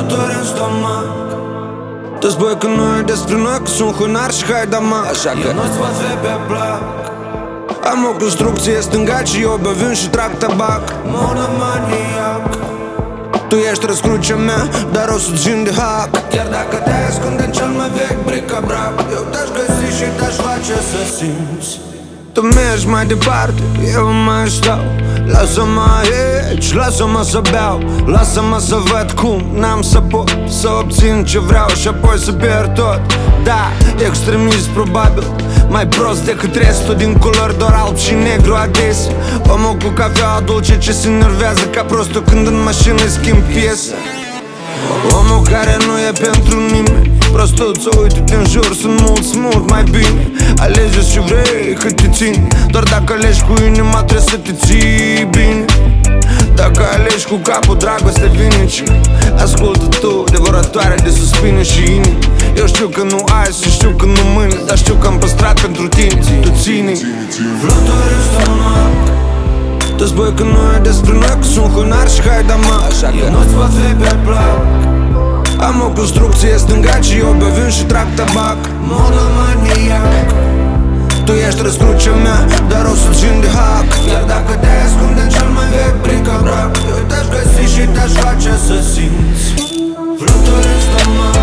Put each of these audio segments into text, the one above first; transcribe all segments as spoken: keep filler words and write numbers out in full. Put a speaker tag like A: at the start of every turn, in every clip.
A: fluturi în stomac. Te spui că nu e despre noi, că sunt hunar și haidama. Așa că eu nu-ți pot fi pe plac. Am o construcție stângat și eu pe vin și trag tabac. Monomaniac. Tu ești răscrucea mea, dar o să țin de hack. Chiar dacă te-ai ascunde în cel mai vechi bric-a-brac, eu te-aș găsi și te-aș face să simți. Tu mergi mai departe, eu mai stau. Lasă-mă aici, lasă-mă să beau. Lasă-mă să văd cum n-am să pot să obțin ce vreau și apoi să pierd tot. Da, extremist probabil, mai prost decât restul din culori doar alb și negru adesea. Omul cu cafea dulce ce se enervează ca prostul când în mașină schimb piesă. Omul care nu e pentru nimeni, prostuță, uite-te în jur, sunt mulți mult mai bine. Alege și vrei cât te țini, doar dacă alegi cu inima trebuie să te ții bine. Dacă alegi cu capul, dragoste vinici. Ascultă tu, devorătoare de suspine și inimi. Eu știu că nu azi și știu că nu mâine, dar știu că am păstrat pentru tine. Tu ține fluturi în stomac. Te spui că nu e despre noi, că sunt hunar și haidama. Așa că nu-ți pot fi pe plac. Am o construcție stângat și eu pe vin și trag tabac. Monomaniac. Tu ești răscrucea mea, dar o să țin de hack. Chiar dacă te-ai ascunde în cel mai vechi bric-a-brac, eu te-aș găsi și te-aș face să simți fluturi în stomac.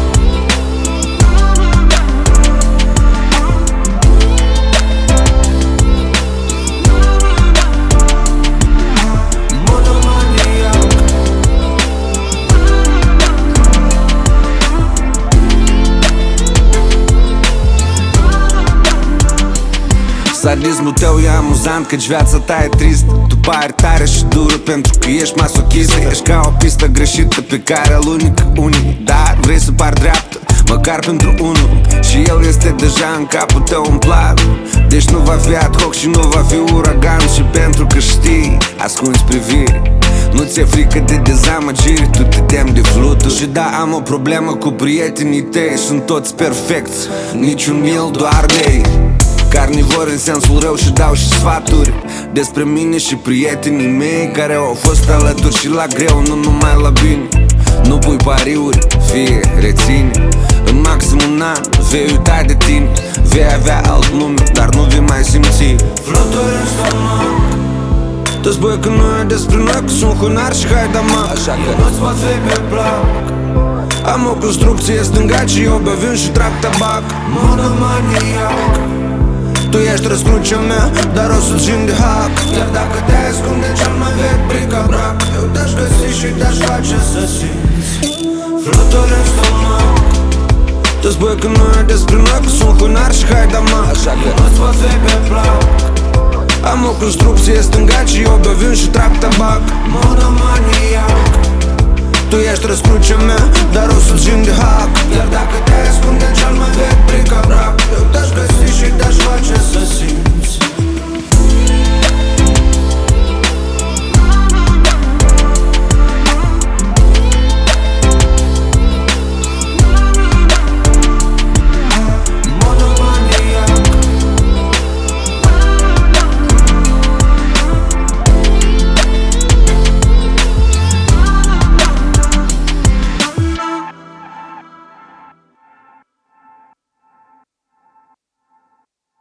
B: Sadismul tău e amuzant, căci viața ta e tristă. Tu pari tare și dură pentru că ești masochistă. Ești ca o pistă greșită pe care alunică unii, dar vrei să pari dreaptă, măcar pentru unul. Și el este deja în capul tău în plan. Deci nu va fi ad hoc și nu va fi uragan. Și pentru că știi, ascunzi priviri. Nu ți-e frică de dezamăgiri, tu te temi de fluturi. Și da, am o problemă cu prietenii tăi, sunt toți perfecți, niciun mil, doar de carnivori în sensul rău și dau și sfaturi despre mine și prietenii mei care au fost alături și la greu, nu numai la bine. Nu pui pariuri, fie reține. În maxim un an vei uita de tine. Vei avea alt nume, dar nu vei mai simți
A: fluturi în stomac. Te spui că nu e despre noi, că sunt hunar și haidama. Așa că nu-ți pot fi pe plac. Am o construcție stângat și eu pe vin și trag tabac. Monomaniac. Tu ești răscrucea mea, dar o să țin de hack. Chiar dacă te-ai ascunde în cel mai vechi bric-a-brac, eu te-aș găsi și te-aș face să simți fluturi în stomac. Te spui că nu e despre noi, că sunt hunar și haidama. Așa că nu-ți pot fi pe plac. Am o construcție stângat și eu pe vin și trag tabac. Monomaniac. Tu ești răscrucea mea, dar o să țin de hack. Chiar dacă